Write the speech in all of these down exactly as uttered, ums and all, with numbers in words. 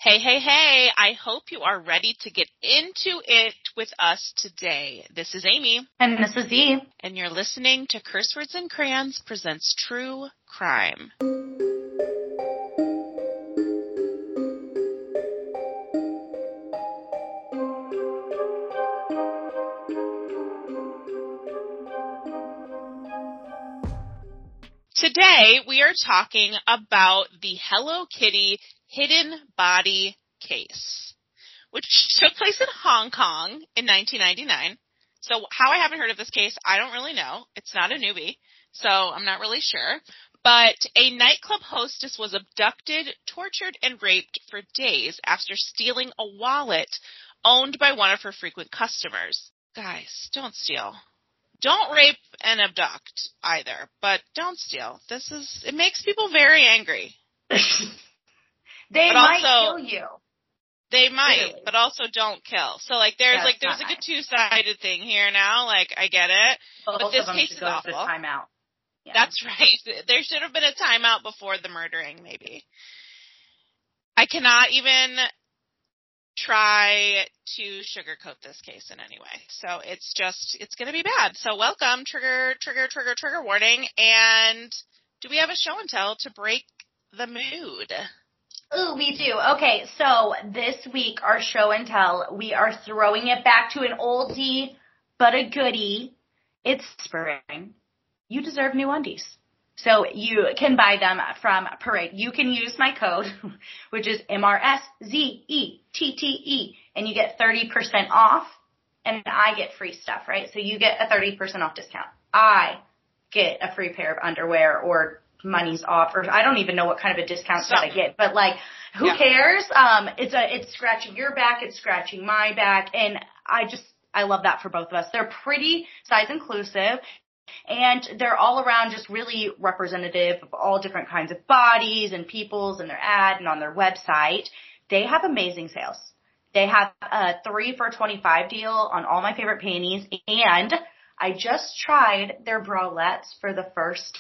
Hey, hey, hey, I hope you are ready to get into it with us today. This is Amy. And this is Eve. And you're listening to Curse Words and Crayons presents True Crime. Today, we are talking about the Hello Kitty hidden body case, which took place in Hong Kong in nineteen ninety-nine. So how I haven't heard of this case, I don't really know. It's not a newbie, so I'm not really sure. But a nightclub hostess was abducted, tortured, and raped for days after stealing a wallet owned by one of her frequent customers. Guys, don't steal. Don't rape and abduct either, but don't steal. This is, it makes people very angry. They but might also, kill you. They might, Literally. But also don't kill. So like there's That's like there's like nice. a two-sided thing here now. Like I get it, Both but this of them case should is go awful. To timeout. Yeah. That's right. There should have been a timeout before the murdering, maybe. I cannot even try to sugarcoat this case in any way. So it's just, it's going to be bad. So welcome, trigger, trigger, trigger, trigger warning. And do we have a show and tell to break the mood? Ooh, we do. Okay, so this week, our show and tell, we are throwing it back to an oldie but a goodie. It's spring. You deserve new undies. So you can buy them from Parade. You can use my code, which is M R S Z E T T E, and you get thirty percent off, and I get free stuff, right? So you get a thirty percent off discount. I get a free pair of underwear or money's off, or I don't even know what kind of a discount that I get, but like, who yeah. cares? Um, it's a, it's scratching your back, it's scratching my back, and I just, I love that for both of us. They're pretty size inclusive. And they're all around just really representative of all different kinds of bodies and peoples in their ad and on their website. They have amazing sales. They have a three for twenty-five deal on all my favorite panties. And I just tried their bralettes for the first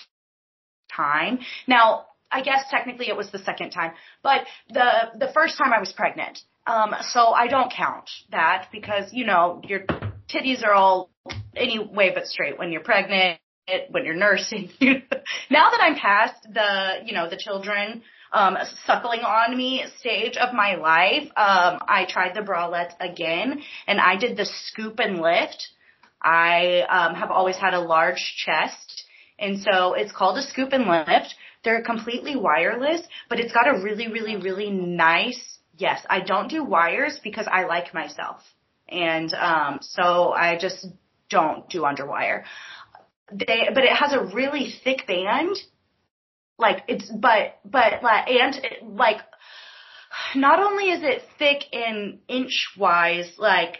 time. Now, I guess technically it was the second time, but the, the first time I was pregnant. Um, so I don't count that because, you know, your titties are all any way but straight when you're pregnant, when you're nursing. Now that I'm past the, you know, the children um, suckling on me stage of my life, um, I tried the bralettes again, and I did the scoop and lift. I um, have always had a large chest, and so it's called a scoop and lift. They're completely wireless, but it's got a really, really, really nice, yes, I don't do wires because I like myself. And um, so I just don't do underwire. They, but it has a really thick band. Like it's, but, but like, and like, not only is it thick in inch wise, like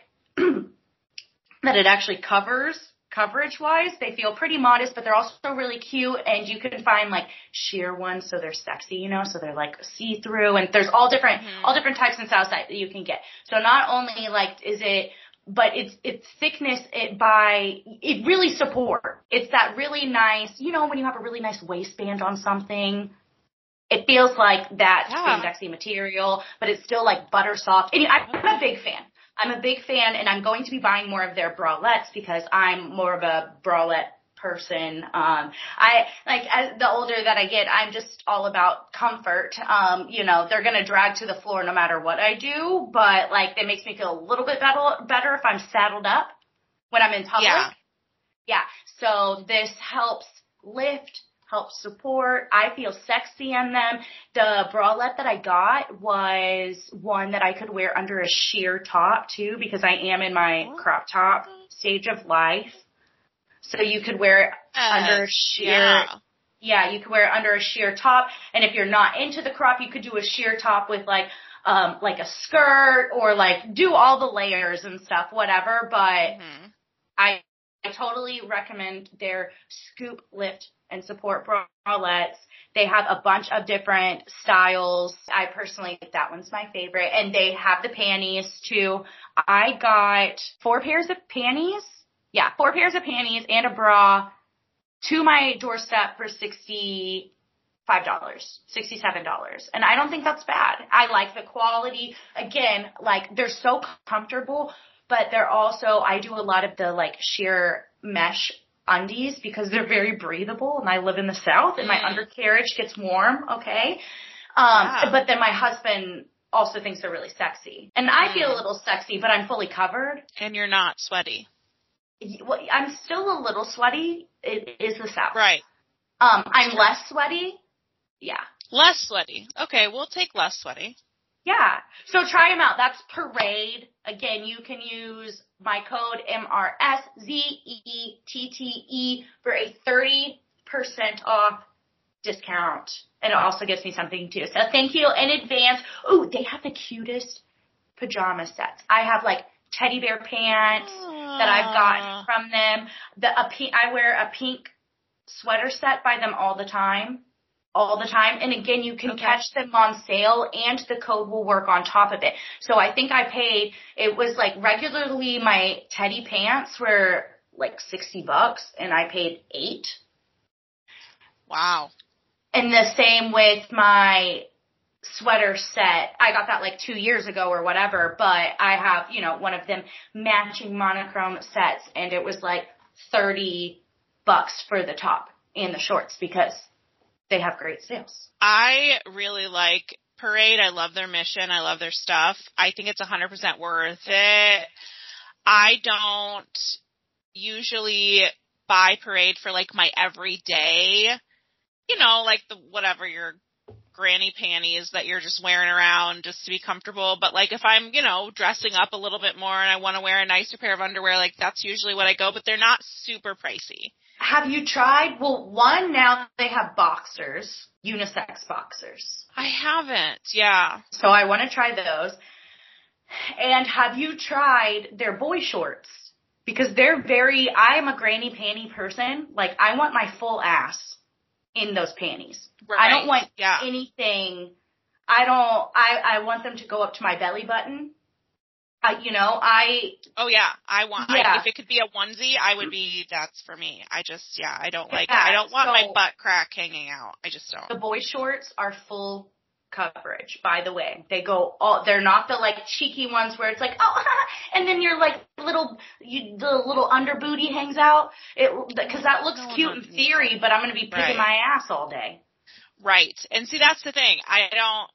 that it actually covers coverage wise. They feel pretty modest, but they're also really cute. And you can find like sheer ones, so they're sexy, you know, so they're like see through. And there's all different, mm-hmm. all different types and styles that you can get. So not only like is it. But it's, it's thickness, it by, it really support. It's that really nice, you know, when you have a really nice waistband on something, it feels like that yeah. spandexy material, but it's still like butter soft. And I'm a big fan. I'm a big fan, and I'm going to be buying more of their bralettes because I'm more of a bralette person. Um, I, like, as the older that I get, I'm just all about comfort. Um, you know, they're going to drag to the floor no matter what I do, but, like, it makes me feel a little bit better, better if I'm saddled up when I'm in public. Yeah. Yeah. So this helps lift, helps support. I feel sexy in them. The bralette that I got was one that I could wear under a sheer top, too, because I am in my crop top stage of life. So you could wear it uh, under a sheer, yeah. yeah, you could wear it under a sheer top. And if you're not into the crop, you could do a sheer top with like, um, like a skirt or like do all the layers and stuff, whatever. But mm-hmm. I, I totally recommend their scoop, lift, and support bralettes. They have a bunch of different styles. I personally think that one's my favorite. And they have the panties too. I got four pairs of panties. Yeah, four pairs of panties and a bra to my doorstep for sixty-five five dollars, sixty-seven dollars. And I don't think that's bad. I like the quality. Again, like they're so comfortable, but they're also, I do a lot of the like sheer mesh undies because they're very breathable, and I live in the South and my undercarriage gets warm. Okay. Um, wow. But then my husband also thinks they're really sexy, and I feel a little sexy, but I'm fully covered. And you're not sweaty. Well, I'm still a little sweaty. It is the South. Right. Um, I'm less sweaty. Yeah. Less sweaty. Okay, we'll take less sweaty. Yeah. So try them out. That's Parade. Again, you can use my code M R S Z E T T E for a thirty percent off discount. And it also gives me something too. So thank you in advance. Ooh, they have the cutest pajama sets. I have like teddy bear pants Aww. That I've gotten from them. The a pink, I wear a pink sweater set by them all the time. All the time. And again, you can okay. catch them on sale, and the code will work on top of it. So I think I paid, it was like regularly my teddy pants were like sixty bucks, and I paid eight. Wow. And the same with my sweater set. I got that like two years ago or whatever, but I have, you know, one of them matching monochrome sets, and it was like thirty bucks for the top and the shorts because they have great sales. I really like Parade. I love their mission. I love their stuff. I think it's one hundred percent worth it. I don't usually buy Parade for like my everyday, you know, like the whatever your granny panties that you're just wearing around just to be comfortable. But like if I'm, you know, dressing up a little bit more and I want to wear a nicer pair of underwear, like that's usually what I go, but they're not super pricey. Have you tried? Well, one, now they have boxers, unisex boxers. I haven't, yeah. So I want to try those. And have you tried their boy shorts? Because they're very, I'm a granny panty person. Like, I want my full ass in those panties. Right. I don't want yeah. anything. I don't, I, I want them to go up to my belly button. I, you know, I. Oh yeah, I want. Yeah. I, if it could be a onesie, I would be. That's for me. I just, yeah, I don't like. Yeah, I don't want so my butt crack hanging out. I just don't. The boy shorts are full coverage. By the way, they go all. They're not the like cheeky ones where it's like oh, and then your like little, you, the little under booty hangs out. It because that looks no, cute in theory, but I'm going to be picking right. my ass all day. Right, and see that's the thing. I don't.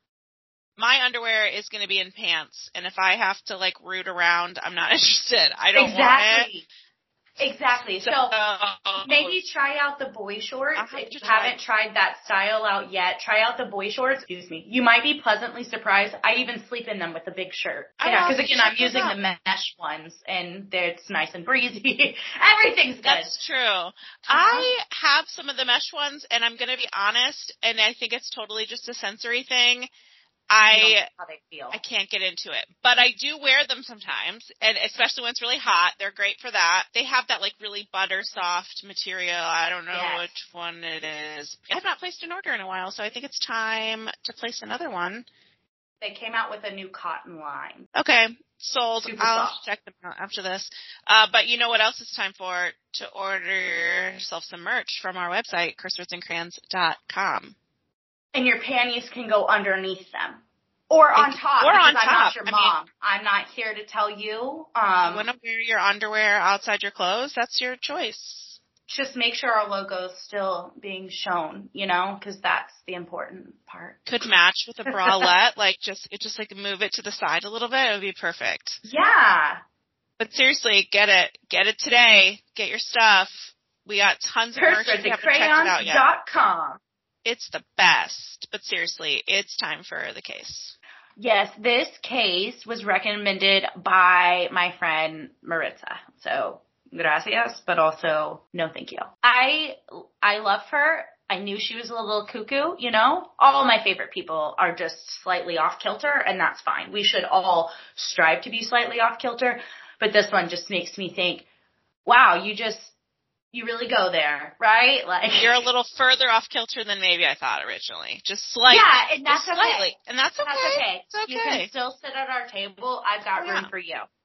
My underwear is going to be in pants, and if I have to, like, root around, I'm not interested. I don't exactly. want it. Exactly. So, so maybe try out the boy shorts. If you try. haven't tried that style out yet, try out the boy shorts. Excuse me. You might be pleasantly surprised. I even sleep in them with a big shirt. Yeah, because, again, I'm using the mesh ones, and it's nice and breezy. Everything's good. That's true. Uh-huh. I have some of the mesh ones, and I'm going to be honest, and I think it's totally just a sensory thing. I how they feel. I can't get into it, but I do wear them sometimes, and especially when it's really hot, they're great for that. They have that like really butter soft material. I don't know yes. which one it is. I've not placed an order in a while, so I think it's time to place another one. They came out with a new cotton line. Okay, sold. Super I'll soft. check them out after this. Uh, but you know what else it's time for? To order yourself some merch from our website, curse words and crayons dot com. And your panties can go underneath them. Or on it's, top. Or on I'm top. not your mom. I mean, I'm not here to tell you. Um, you want to wear your underwear outside your clothes? That's your choice. Just make sure our logo is still being shown, you know, because that's the important part. Could match with a bralette. like, just it just like move it to the side a little bit. It would be perfect. Yeah. But seriously, get it. Get it today. Get your stuff. We got tons of merch. We haven't checked it out yet. dot com. It's the best. But seriously, it's time for the case. Yes, this case was recommended by my friend Maritza. So, gracias, but also no thank you. I I love her. I knew she was a little cuckoo, you know? All my favorite people are just slightly off kilter, and that's fine. We should all strive to be slightly off kilter. But this one just makes me think, wow, you just... You really go there, right? Like you're a little further off kilter than maybe I thought originally. Just slightly. Yeah, and that's Just slightly. okay. And that's okay. That's okay. It's okay. You can still sit at our table. I've got yeah. room for you.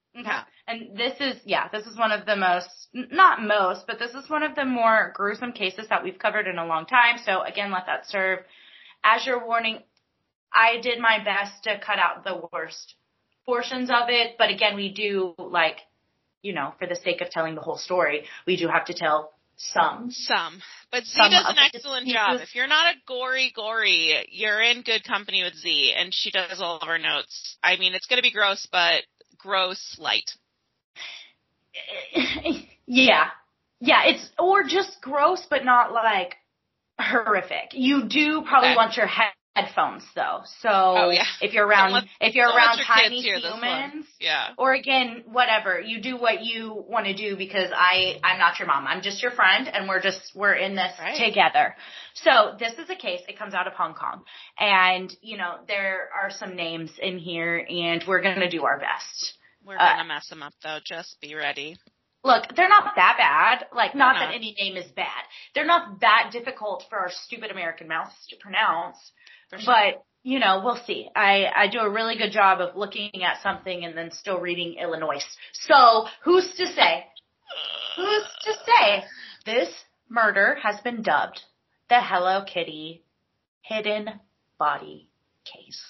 Okay. And this is, yeah, this is one of the most, not most, but this is one of the more gruesome cases that we've covered in a long time. So again, let that serve as your warning. I did my best to cut out the worst portions of it, but again, we do, like, you know, for the sake of telling the whole story, we do have to tell some. Some. But Z some does an excellent job. If you're not a gory gory, you're in good company with Z, and she does all of her notes. I mean, it's going to be gross, but gross light. Yeah. Yeah, it's, or just gross, but not, like, horrific. You do probably Okay. want your head headphones though. So oh, yeah. if you're around let, if you're around tiny humans, yeah. Or again, whatever, you do what you want to do, because I I'm not your mom. I'm just your friend, and we're just we're in this right. together. So this is a case. It comes out of Hong Kong, and you know there are some names in here, and we're gonna do our best. We're gonna uh, mess them up though. Just be ready. Look, they're not that bad. Like, not that any name is bad. They're not that difficult for our stupid American mouths to pronounce. Sure. But, you know, we'll see. I, I do a really good job of looking at something and then still reading Illinois. So, who's to say? Who's to say? This murder has been dubbed the Hello Kitty Hidden Body Case.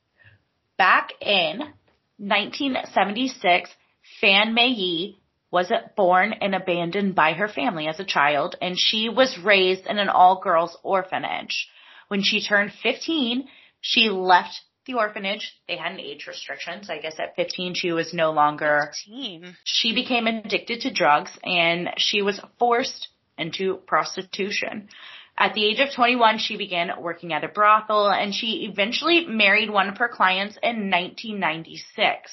Back in nineteen seventy-six, Fan Mei was born and abandoned by her family as a child, and she was raised in an all-girls orphanage. When she turned fifteen, she left the orphanage. They had an age restriction, so I guess at fifteen she was no longer... fifteen. She became addicted to drugs, and she was forced into prostitution. At the age of twenty-one, she began working at a brothel, and she eventually married one of her clients in nineteen ninety-six.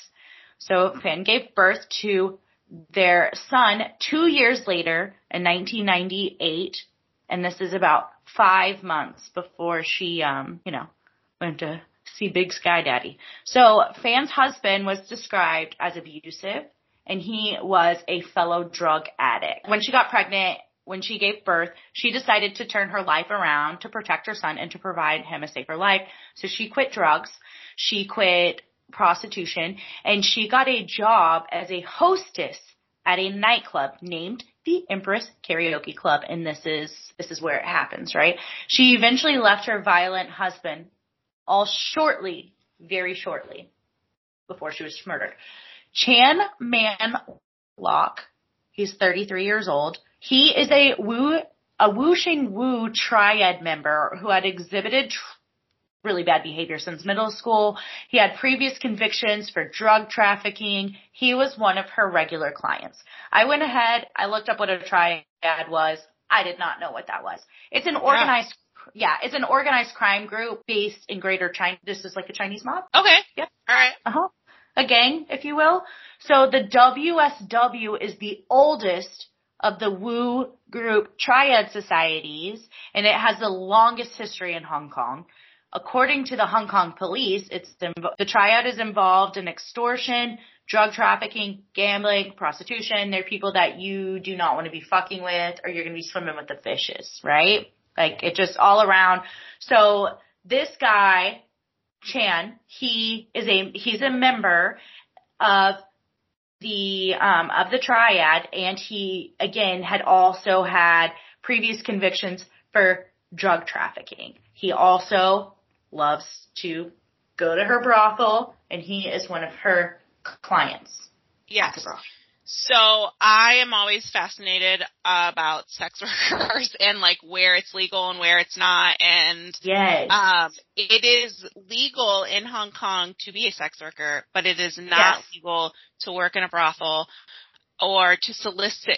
So Fan gave birth to their son two years later in nineteen ninety-eight, and this is about five months before she, um, you know, went to see Big Sky Daddy. So Fan's husband was described as abusive, and he was a fellow drug addict. When she got pregnant, when she gave birth, she decided to turn her life around to protect her son and to provide him a safer life. So she quit drugs. She quit prostitution, and she got a job as a hostess at a nightclub named the Empress Karaoke Club, and this is this is where it happens, right? She eventually left her violent husband, all shortly, very shortly, before she was murdered. Chan Man Lok, he's thirty-three years old. He is a Wu a Wu Shing Wu triad member who had exhibited tr- really bad behavior since middle school. He had previous convictions for drug trafficking. He was one of her regular clients. I went ahead, I looked up what a triad was. I did not know what that was. It's an organized, yeah, yeah it's an organized crime group based in Greater China. This is like a Chinese mob. Okay. Yep. All right. Uh-huh. A gang, if you will. So the W S W is the oldest of the Wu group triad societies, and it has the longest history in Hong Kong. According to the Hong Kong police, it's the triad is involved in extortion, drug trafficking, gambling, prostitution. They're people that you do not want to be fucking with, or you're going to be swimming with the fishes, right? Like, it just all around. So this guy, Chan, he is a he's a member of the um of the triad, and he again had also had previous convictions for drug trafficking. He also loves to go to her brothel, and he is one of her clients. Yes. So I am always fascinated about sex workers and like where it's legal and where it's not. And yes. um, it is legal in Hong Kong to be a sex worker, but it is not yes. legal to work in a brothel or to solicit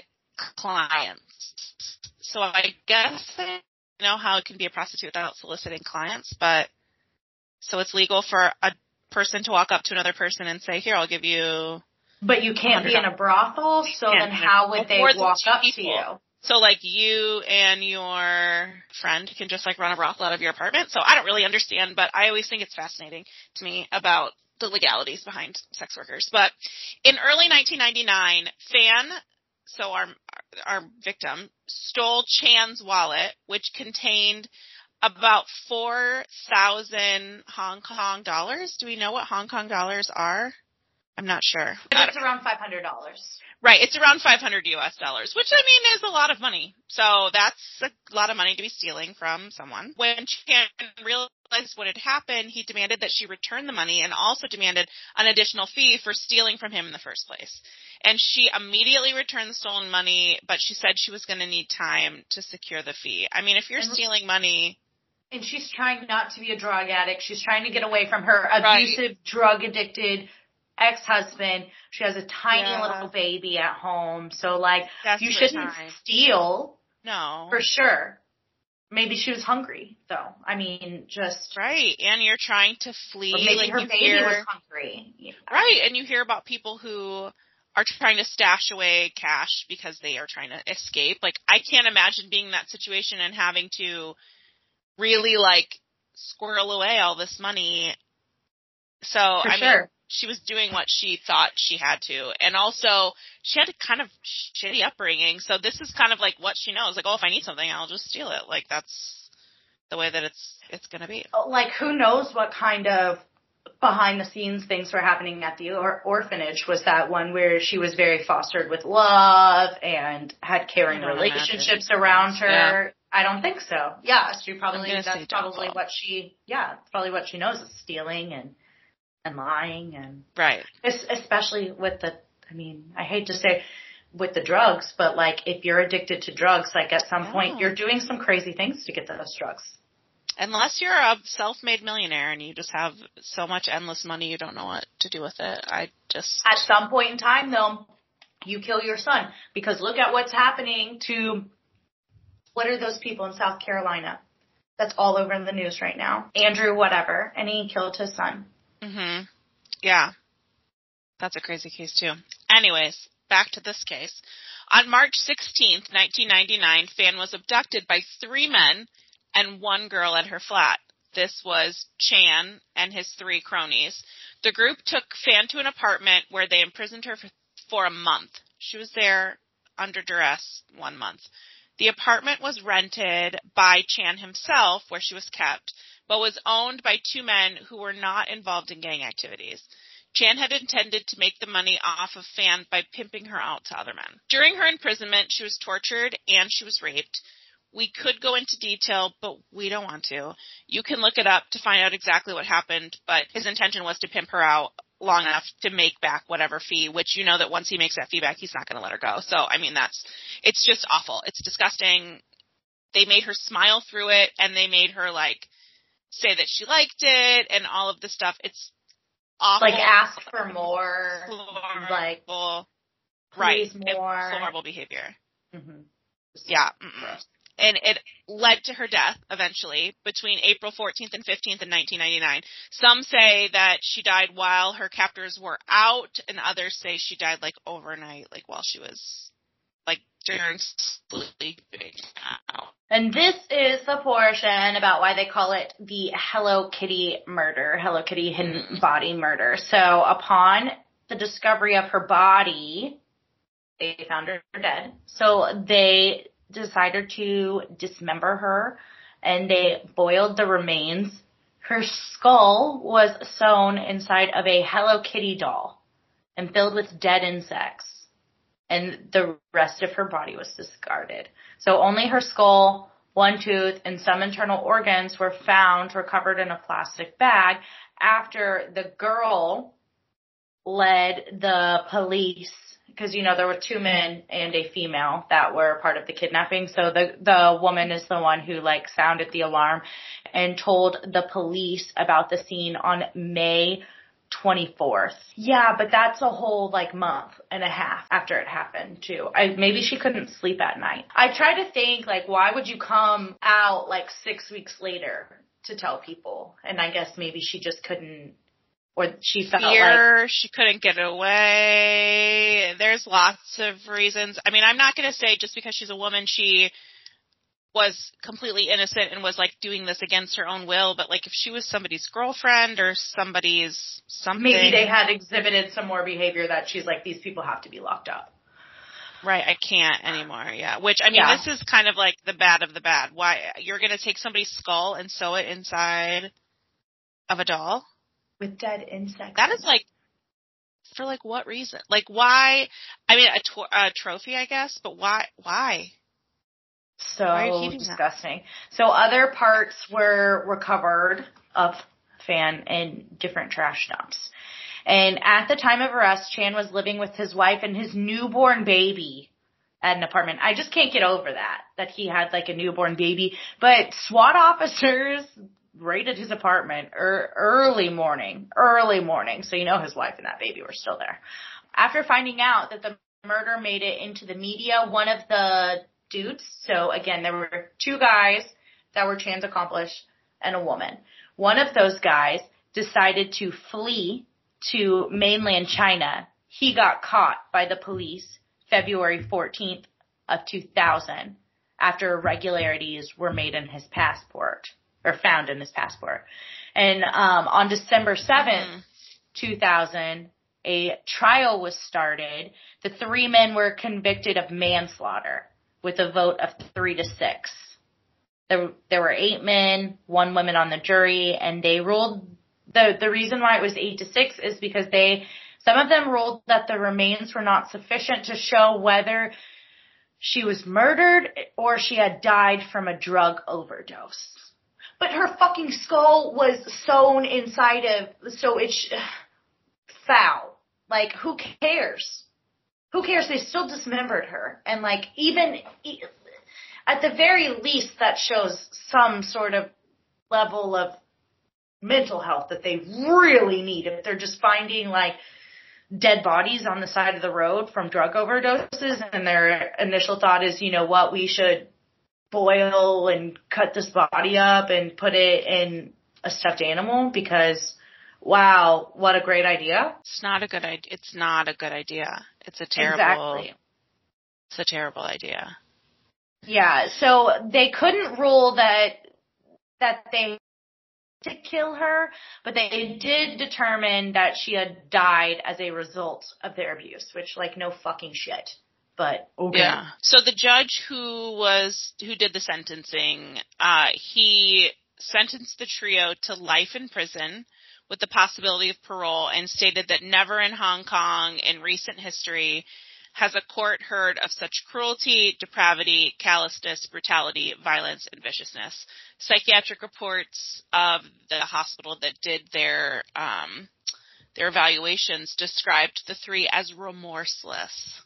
clients. So I guess I know how it can be a prostitute without soliciting clients, but so it's legal for a person to walk up to another person and say, here, I'll give you. But you can't be in a brothel, so then how would they walk up to you? So like you and your friend can just like run a brothel out of your apartment. So I don't really understand, but I always think it's fascinating to me about the legalities behind sex workers. But in early nineteen ninety-nine, Fan, so our our victim, stole Chan's wallet, which contained about four thousand Hong Kong dollars. Do we know what Hong Kong dollars are? I'm not sure. But it's around five hundred dollars. Right. It's around five hundred U S dollars, which, I mean, is a lot of money. So that's a lot of money to be stealing from someone. When Chan realized what had happened, he demanded that she return the money and also demanded an additional fee for stealing from him in the first place. And she immediately returned the stolen money, but she said she was going to need time to secure the fee. I mean, if you're stealing money... And she's trying not to be a drug addict. She's trying to get away from her abusive, right. drug-addicted ex-husband. She has a tiny yeah. little baby at home. So, like, Desperate you shouldn't time. steal. No. For sure. Maybe she was hungry, though. I mean, just... Right. And you're trying to flee. Or maybe like her you baby hear, was hungry. Yeah. Right. And you hear about people who are trying to stash away cash because they are trying to escape. Like, I can't imagine being in that situation and having to really, like, squirrel away all this money. So, For I sure. mean... She was doing what she thought she had to. And also, she had a kind of shitty upbringing. So this is kind of like what she knows. Like, oh, if I need something, I'll just steal it. Like, that's the way that it's it's going to be. Like, who knows what kind of behind-the-scenes things were happening at the or- orphanage. Was that one where she was very fostered with love and had caring relationships imagine. around her? Yeah. I don't think so. Yeah, she probably, that's probably what she, yeah, that's probably what she knows is stealing and and lying and right, especially with the. I mean, I hate to say with the drugs, but like if you're addicted to drugs, like at some yeah. point you're doing some crazy things to get those drugs. Unless you're a self-made millionaire and you just have so much endless money, you don't know what to do with it. I just at some point in time, though, you kill your son because look at what's happening to what are those people in South Carolina? That's all over in the news right now. Andrew, whatever, and he killed his son. Mhm. Yeah. That's a crazy case too. Anyways, back to this case. On March sixteenth, nineteen ninety-nine, Fan was abducted by three men and one girl at her flat. This was Chan and his three cronies. The group took Fan to an apartment where they imprisoned her for, for a month. She was there under duress one month. The apartment was rented by Chan himself, where she was kept, but was owned by two men who were not involved in gang activities. Chan had intended to make the money off of Fan by pimping her out to other men. During her imprisonment, she was tortured and she was raped. We could go into detail, but we don't want to. You can look it up to find out exactly what happened, but his intention was to pimp her out long enough to make back whatever fee, which you know that once he makes that fee back, he's not going to let her go. So, I mean, that's, it's just awful. It's disgusting. They made her smile through it, and they made her, like, say that she liked it and all of this stuff. It's awful. Like ask for more. Horrible. Like, right. more. It's horrible behavior. Mm-hmm. Yeah. Mm-mm. And it led to her death eventually between April fourteenth and fifteenth in nineteen ninety-nine. Some say that she died while her captors were out, and others say she died like overnight, like while she was like during sleeping out. And this is the portion about why they call it the Hello Kitty murder, Hello Kitty hidden body murder. So upon the discovery of her body, they found her dead. So they decided to dismember her, and they boiled the remains. Her skull was sewn inside of a Hello Kitty doll and filled with dead insects. And the rest of her body was discarded. So only her skull, one tooth, and some internal organs were found recovered in a plastic bag after the girl led the police, because, you know, there were two men and a female that were part of the kidnapping. So the, the woman is the one who, like, sounded the alarm and told the police about the scene on May twenty-fourth. Yeah, but that's a whole, like, month and a half after it happened, too. I, maybe she couldn't sleep at night. I try to think, like, why would you come out, like, six weeks later to tell people? And I guess maybe she just couldn't, or she felt Fear, like she couldn't get away. There's lots of reasons. I mean, I'm not going to say just because she's a woman, she was completely innocent and was, like, doing this against her own will, but, like, if she was somebody's girlfriend or somebody's something. Maybe they had exhibited some more behavior that she's like, these people have to be locked up. Right, I can't anymore, yeah. Which, I mean, yeah. This is kind of like the bad of the bad. Why, you're going to take somebody's skull and sew it inside of a doll? With dead insects. That is, like, For, like, what reason? Like, why? I mean, a, to- a trophy, I guess, but why? Why? So why are you keeping disgusting. That? So other parts were recovered of Fan in different trash dumps. And at the time of arrest, Chan was living with his wife and his newborn baby at an apartment. I just can't get over that, that he had like a newborn baby. But SWAT officers raided his apartment er, early morning, early morning. So you know his wife and that baby were still there. After finding out that the murder made it into the media, one of the dudes, so again, there were two guys that were Chan's accomplice and a woman. One of those guys decided to flee to mainland China. He got caught by the police February fourteenth of two thousand after irregularities were made in his passport, or found in his passport. And um, on December seventh, mm-hmm. two thousand, a trial was started. The three men were convicted of manslaughter with a vote of three to six. There, there were eight men, one woman on the jury, and they ruled, the, the reason why it was eight to six is because they, some of them ruled that the remains were not sufficient to show whether she was murdered or she had died from a drug overdose. But her fucking skull was sewn inside of, so it's foul. Like, who cares? Who cares? They still dismembered her. And, like, even, at the very least, that shows some sort of level of mental health that they really need. If they're just finding, like, dead bodies on the side of the road from drug overdoses, and their initial thought is, you know what, we should boil and cut this body up and put it in a stuffed animal because, wow, what a great idea. It's not a good idea. It's not a good idea. It's a terrible, exactly. It's a terrible idea. Yeah, so they couldn't rule that, that they to kill her, but they did determine that she had died as a result of their abuse, which, like, no fucking shit. But okay. Yeah. So the judge who was who did the sentencing, uh, he sentenced the trio to life in prison with the possibility of parole, and stated that never in Hong Kong in recent history has a court heard of such cruelty, depravity, callousness, brutality, violence, and viciousness. Psychiatric reports of the hospital that did their um, their evaluations described the three as remorseless.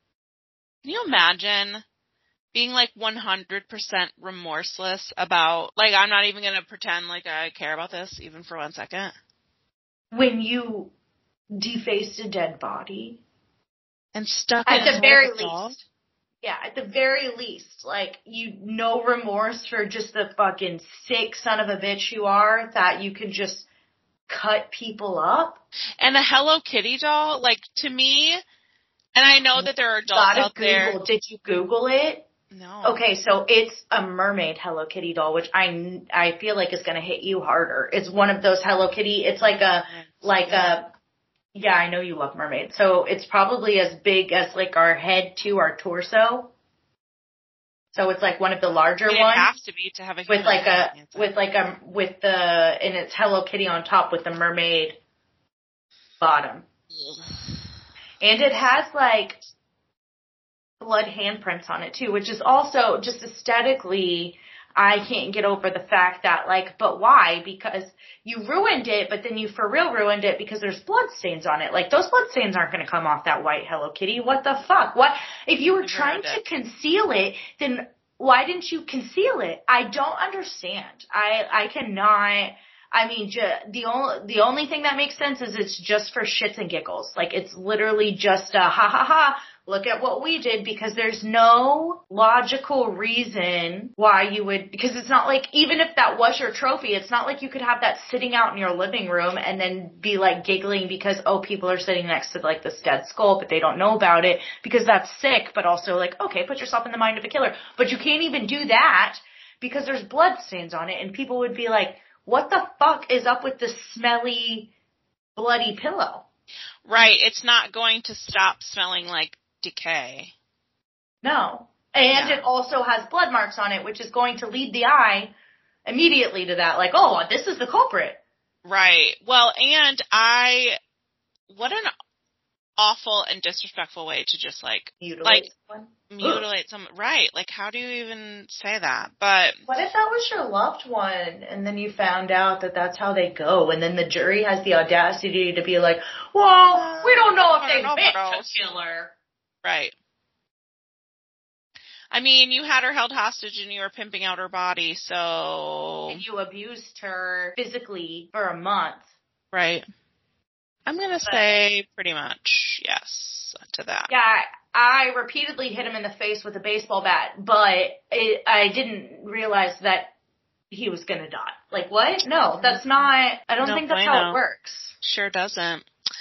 Can you imagine being like one hundred percent remorseless about, like, I'm not even going to pretend like I care about this even for one second? When you defaced a dead body. And stuck at the very least. Yeah, at the very least, like, you no remorse for just the fucking sick son of a bitch you are, that you can just cut people up. And a Hello Kitty doll, like, to me, and I know that there are dolls out Google. there. Did you Google it? No. Okay, so it's a mermaid Hello Kitty doll, which I, I feel like is going to hit you harder. It's one of those Hello Kitty, it's like a, like yeah. a, yeah, I know you love mermaids. So it's probably as big as, like, our head to our torso. So it's like one of the larger I mean, ones. It has to be to have a with like a with like a with the and it's Hello Kitty on top with the mermaid bottom. And it has like blood handprints on it too, which is also just aesthetically, I can't get over the fact that, like, but why? Because you ruined it, but then you for real ruined it because there's blood stains on it. Like, those blood stains aren't going to come off that white Hello Kitty. What the fuck? What if you were I've trying to conceal it? Then why didn't you conceal it? I don't understand. I I cannot. I mean, ju- the only the only thing that makes sense is it's just for shits and giggles. Like, it's literally just a ha ha ha. Look at what we did, because there's no logical reason why you would, because it's not like, even if that was your trophy, it's not like you could have that sitting out in your living room and then be like giggling because, oh, people are sitting next to like this dead skull, but they don't know about it, because that's sick, but also like, okay, put yourself in the mind of a killer. But you can't even do that because there's blood stains on it, and people would be like, what the fuck is up with this smelly, bloody pillow? Right. It's not going to stop smelling like decay. No. And yeah. It also has blood marks on it, which is going to lead the eye immediately to that, like, oh, this is the culprit. Right. Well, and I, what an, awful and disrespectful way to just, like, mutilate like, someone. mutilate some, right, like, how do you even say that? But what if that was your loved one, and then you found out that that's how they go, and then the jury has the audacity to be like, well, we don't know if I they don't know picked about a those. killer. Right. I mean, you had her held hostage and you were pimping out her body, so... And you abused her physically for a month. Right. I'm going to say pretty much yes to that. Yeah, I repeatedly hit him in the face with a baseball bat, but it, I didn't realize that he was going to die. Like, what? No, that's not, I don't No think that's bueno. how it works. Sure doesn't.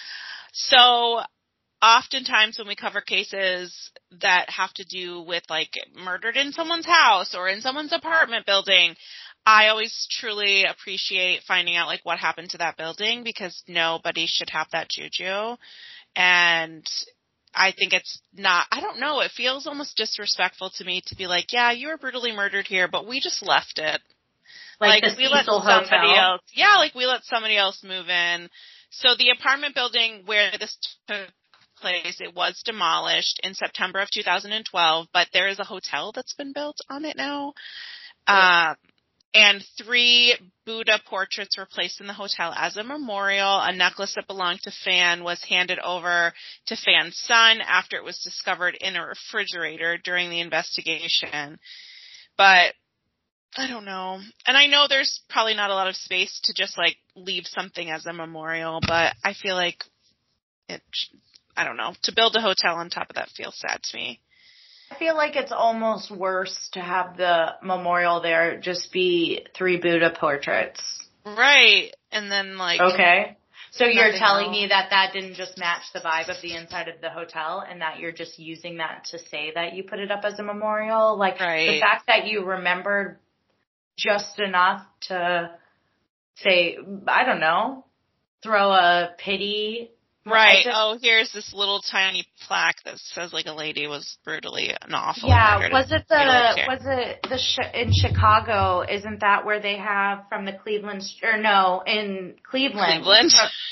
So, oftentimes when we cover cases that have to do with, like, murdered in someone's house or in someone's apartment building, I always truly appreciate finding out, like, what happened to that building, because nobody should have that juju. And I think it's not, I don't know, it feels almost disrespectful to me to be like, yeah, you were brutally murdered here, but we just left it. Like, Like, the we let Cecil somebody Hotel. else, yeah, like we let somebody else move in. So the apartment building where this took place, it was demolished in September of two thousand twelve, but there is a hotel that's been built on it now. Um, and three Buddha portraits were placed in the hotel as a memorial. A necklace that belonged to Fan was handed over to Fan's son after it was discovered in a refrigerator during the investigation. But I don't know. And I know there's probably not a lot of space to just, like, leave something as a memorial, but I feel like it, I don't know, to build a hotel on top of that feels sad to me. I feel like it's almost worse to have the memorial there just be three Buddha portraits. Right. And then, like... Okay. So you're nothing telling else. me that that didn't just match the vibe of the inside of the hotel and that you're just using that to say that you put it up as a memorial? Like, Right. the fact that you remembered just enough to say, I don't know, throw a pity. Right. Just, oh, here's this little tiny plaque that says, like, a lady was brutally and awful. yeah, was it the, here. was it the, sh- in Chicago, isn't that where they have from the Cleveland, or no, in Cleveland. Cleveland?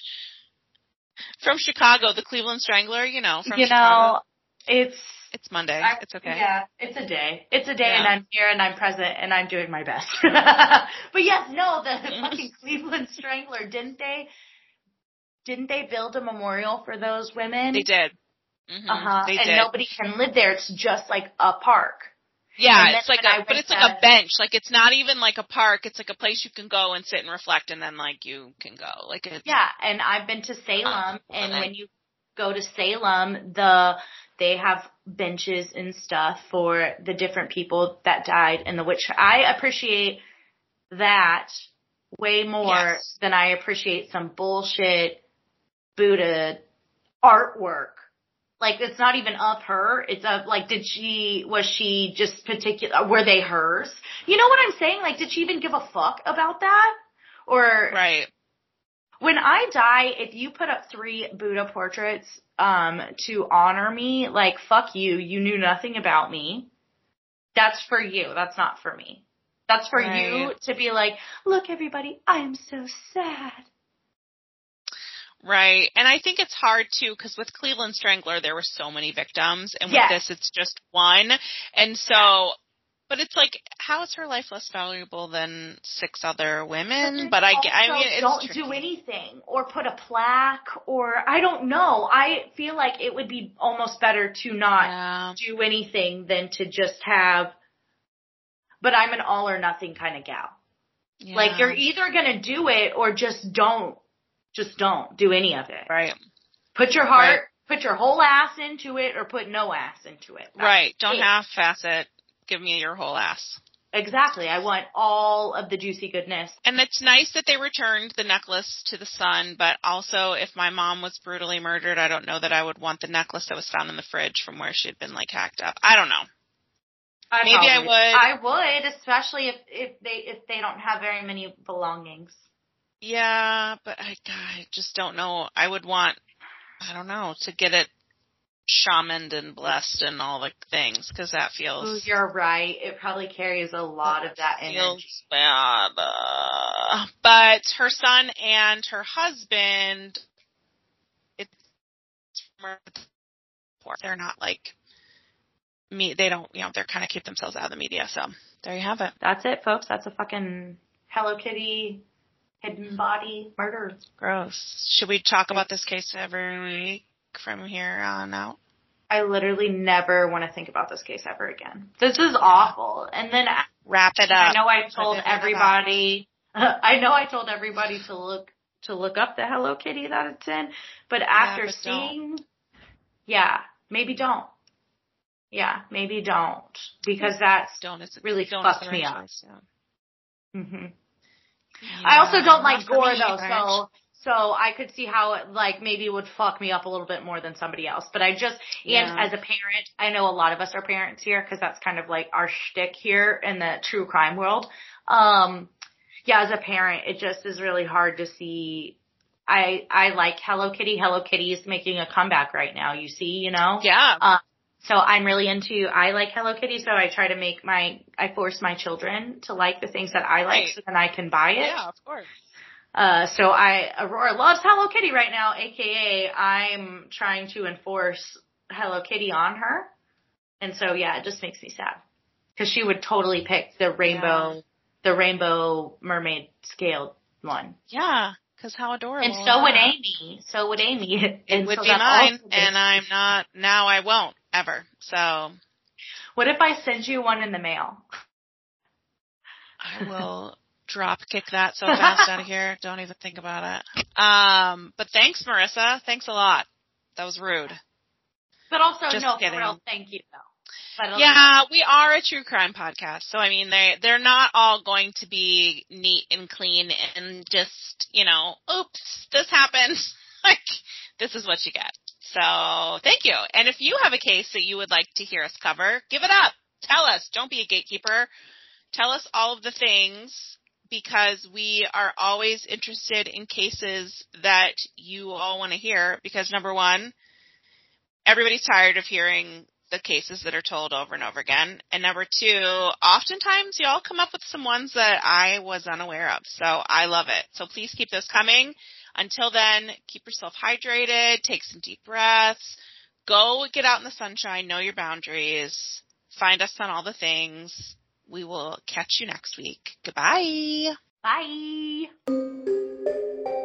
From Chicago, the Cleveland Strangler, you know, from you Chicago. know, it's, It's Monday. I, it's okay. Yeah, it's a day. It's a day Yeah. and I'm here and I'm present and I'm doing my best. But yes, no, the Mm-hmm. fucking Cleveland Strangler, didn't they, didn't they build a memorial for those women? They did. Mm-hmm. Uh-huh. They and did. nobody can live there. It's just like a park. Yeah, And it's then like when I a, but went it's like to- a bench. Like, it's not even like a park. It's like a place you can go and sit and reflect, and then, like, you can go. Like, it's, Yeah, and I've been to Salem, Oh, and okay. when you go to Salem, the they have benches and stuff for the different people that died in the witch. I appreciate that way more Yes. than I appreciate some bullshit Buddha artwork. Like, it's not even of her. It's of, like, did she, was she just particular, were they hers? You know what I'm saying? Like, did she even give a fuck about that? Or, Right. when I die, if you put up three Buddha portraits, um, to honor me, like, fuck you, you knew nothing about me. That's for you. That's not for me. That's for Right. you to be like, look, everybody, I am so sad. Right. And I think it's hard, too, because with Cleveland Strangler, there were so many victims, and with Yes. this, it's just one. And so, but it's like, how is her life less valuable than six other women? But, I, I Also, mean, it's don't tricky. do anything or put a plaque or I don't know. I feel like it would be almost better to not Yeah. do anything than to just have. But I'm an all or nothing kind of gal. Yeah. Like, you're either gonna do it or just don't. Just don't do any of it. Right. Put your heart, put your whole ass into it, or put no ass into it. That's Right. Don't it. half-ass it. Give me your whole ass. Exactly. I want all of the juicy goodness. And it's nice that they returned the necklace to the son, but also if my mom was brutally murdered, I don't know that I would want the necklace that was found in the fridge from where she had been, like, hacked up. I don't know. I Maybe I probably- would. I would, especially if if they if they don't have very many belongings. Yeah, but I, God, I just don't know. I would want, I don't know, to get it shamaned and blessed and all the things, because that feels... Ooh, you're right. It probably carries a lot of that energy. feels bad. Uh, but her son and her husband, it's They're not like me. They don't, you know, they're kind of keep themselves out of the media. So there you have it. That's it, folks. That's a fucking Hello Kitty hidden body murder. Gross. Should we talk about this case every week from here on out? I literally never want to think about this case ever again. This is awful. And then wrap it up. I know I told everybody. I know I told everybody to look to look up the Hello Kitty that it's in, but after yeah, but seeing, don't. yeah, maybe don't. Yeah, maybe don't because that's don't, really don't fucked me up. Choice, yeah. Mhm. Yeah, I also don't like gore me, though, so so I could see how it like maybe would fuck me up a little bit more than somebody else. But I just yeah. and as a parent, I know a lot of us are parents here because that's kind of like our shtick here in the true crime world. Um, yeah, as a parent, it just is really hard to see. I I like Hello Kitty. Hello Kitty is making a comeback right now. You see, you know. Yeah. Uh, So I'm really into, I like Hello Kitty, so I try to make my, I force my children to like the things that I like right. so then I can buy it. Yeah, of course. Uh, so I, Aurora loves Hello Kitty right now, aka I'm trying to enforce Hello Kitty on her. And so yeah, it just makes me sad. Cause she would totally pick the rainbow, yeah. the rainbow mermaid scaled one. Yeah. Cause how adorable. And so would Amy. So would Amy. It and would so be mine, and I'm not, now I won't, ever. So. What if I send you one in the mail? I will drop kick that so fast out of here. Don't even think about it. Um, but thanks, Marissa. Thanks a lot. That was rude. But also, Just no, kidding. for real, thank you, though. But yeah, we are a true crime podcast. So, I mean, they, they're not all going to be neat and clean and just, you know, oops, this happened. Like, this is what you get. So, thank you. And if you have a case that you would like to hear us cover, give it up. Tell us. Don't be a gatekeeper. Tell us all of the things because we are always interested in cases that you all want to hear because, number one, everybody's tired of hearing the cases that are told over and over again. And number two, oftentimes y'all come up with some ones that I was unaware of. So I love it. So please keep those coming. Until then, keep yourself hydrated, take some deep breaths, go get out in the sunshine, know your boundaries, find us on all the things. We will catch you next week. Goodbye. Bye.